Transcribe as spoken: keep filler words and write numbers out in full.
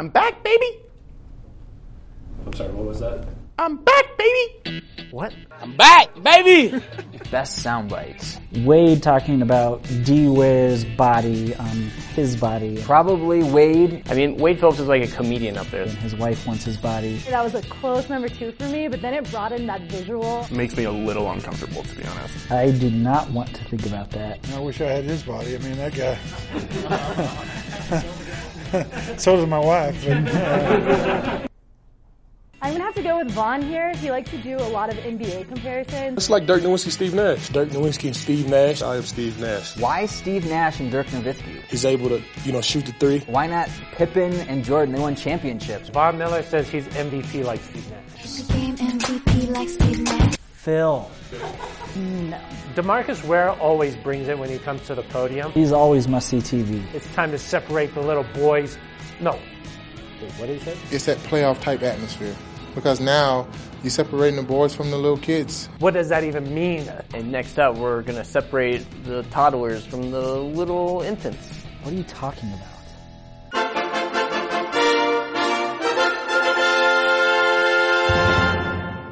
I'm back, baby. I'm sorry, what was that? I'm back, baby. What? I'm back, baby. Best sound bites. Wade talking about D. Ware's body on his body. Probably Wade. I mean, Wade Phillips is like a comedian up there. And his wife wants his body. That was a close number two for me, but then it brought in that visual. It makes me a little uncomfortable, to be honest. I do not want to think about that. I wish I had his body. I mean, that guy. So does my wife. But, uh... I'm going to have to go with Vaughn here. He likes to do a lot of N B A comparisons. It's like Dirk Nowitzki, Steve Nash. Dirk Nowitzki and Steve Nash. I am Steve Nash. Why Steve Nash and Dirk Nowitzki? He's able to, you know, shoot the three. Why not Pippen and Jordan? They won championships. Von Miller says he's M V P like Steve Nash. He became M V P like Steve Nash. Phil. No. DeMarcus Ware always brings it when he comes to the podium. He's always must-see T V. It's time to separate the little boys. No. Wait, what did he say? It's that playoff type atmosphere. Because now you're separating the boys from the little kids. What does that even mean? And next up, we're going to separate the toddlers from the little infants. What are you talking about?